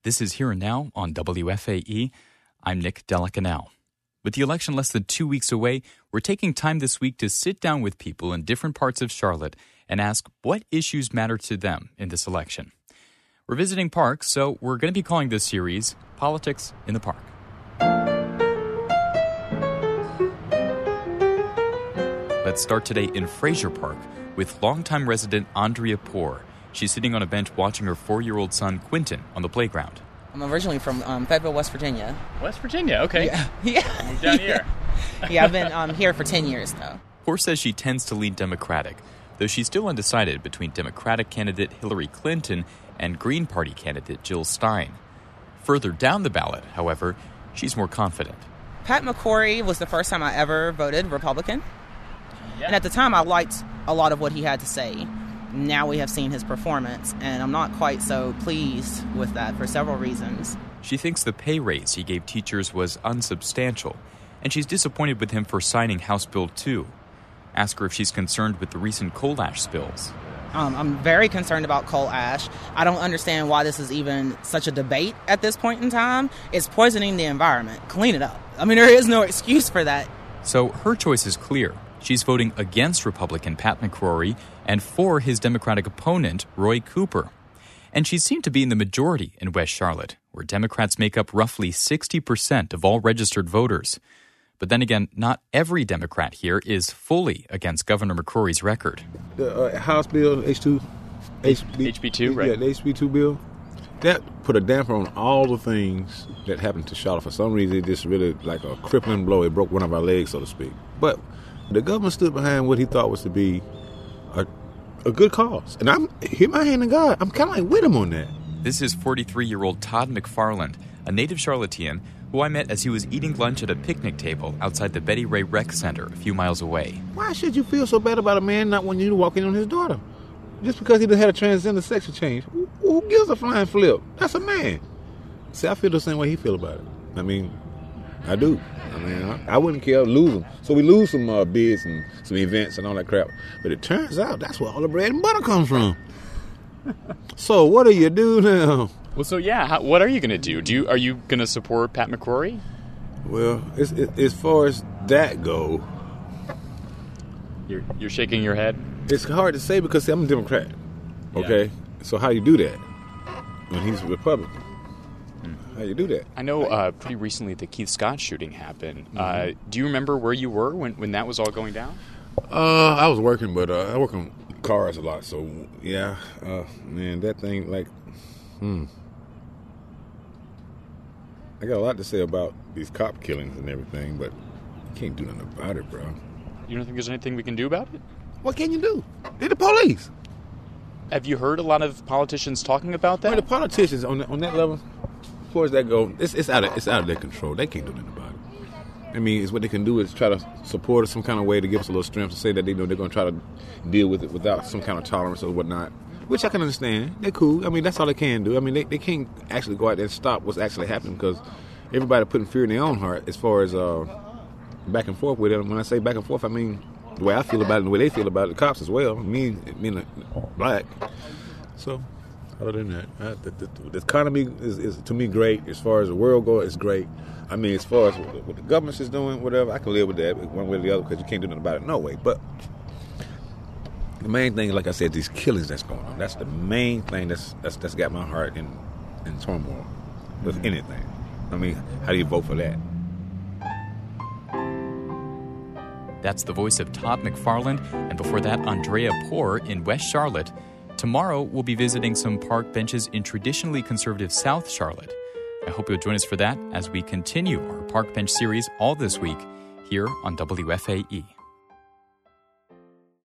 This is Here and Now on WFAE. I'm Nick Delacanal. With the election less than 2 weeks away, we're taking time this week to sit down with people in different parts of Charlotte and ask what issues matter to them in this election. We're visiting parks, so we're going to be calling this series Politics in the Park. Let's start today in Fraser Park with longtime resident Andrea Poor. She's sitting on a bench watching her 4-year-old son, Quentin, on the playground. I'm originally from Fayetteville, West Virginia. West Virginia, okay. Yeah. Moved down here. Yeah, I've been here for 10 years, though. Poor says she tends to lean Democratic, though she's still undecided between Democratic candidate Hillary Clinton and Green Party candidate Jill Stein. Further down the ballot, however, she's more confident. Pat McCrory was the first time I ever voted Republican. Yeah. And at the time, I liked a lot of what he had to say. Now we have seen his performance, and I'm not quite so pleased with that for several reasons. She thinks the pay raise he gave teachers was unsubstantial, and she's disappointed with him for signing House Bill 2. Ask her if she's concerned with the recent coal ash spills. I'm very concerned about coal ash. I don't understand why this is even such a debate at this point in time. It's poisoning the environment. Clean it up. I mean, there is no excuse for that. So her choice is clear. She's voting against Republican Pat McCrory and for his Democratic opponent, Roy Cooper. And she seemed to be in the majority in West Charlotte, where Democrats make up roughly 60% of all registered voters. But then again, not every Democrat here is fully against Governor McCrory's record. The House Bill, HB2, right? Yeah, the HB2 bill, that put a damper on all the things that happened to Charlotte. For some reason, it just really like a crippling blow. It broke one of our legs, so to speak. But the government stood behind what he thought was to be a good cause. And I'm here, my hand in God. I'm kind of like with him on that. This is 43-year-old Todd McFarland, a native Charlottean who I met as he was eating lunch at a picnic table outside the Betty Ray Rec Center a few miles away. Why should you feel so bad about a man not wanting you to walk in on his daughter? Just because he done had a transgender sexual change. Who gives a flying flip? That's a man. See, I feel the same way he feel about it. I mean, I do. I mean, I wouldn't care to lose them. So we lose some bids and some events and all that crap. But it turns out that's where all the bread and butter comes from. So what do you do now? Well, so yeah, what are you going to do? Are you going to support Pat McCrory? Well, as far as that go, You're shaking your head? it's hard to say because see, I'm a Democrat. Okay? Yeah. So how you do that when he's a Republican? How you do that? I know pretty recently the Keith Scott shooting happened. Do you remember where you were when that was all going down? I was working, but I work on cars a lot. So, yeah, man, that thing, like, I got a lot to say about these cop killings and everything, but you can't do nothing about it, bro. You don't think there's anything we can do about it? What can you do? They're the police. Have you heard a lot of politicians talking about that? Well, the politicians on that level, as far as that go, it's out of their control. They can't do nothing about it. I mean, it's what they can do is try to support us some kind of way to give us a little strength to say that they know they're going to try to deal with it without some kind of tolerance or whatnot, which I can understand. They're cool. I mean, that's all they can do. I mean, they can't actually go out there and stop what's actually happening because everybody putting fear in their own heart as far as back and forth with them. When I say back and forth, I mean the way I feel about it and the way they feel about it, the cops as well, me being black. So, other than that, the economy is to me great. As far as the world goes, it's great. I mean, as far as what the government is doing, whatever, I can live with that one way or the other because you can't do nothing about it. No way. But the main thing, like I said, these killings that's going on, that's the main thing that's got my heart in turmoil with anything. I mean, how do you vote for that? That's the voice of Todd McFarland, and before that, Andrea Poor in West Charlotte. Tomorrow, we'll be visiting some park benches in traditionally conservative South Charlotte. I hope you'll join us for that as we continue our Park Bench series all this week here on WFAE.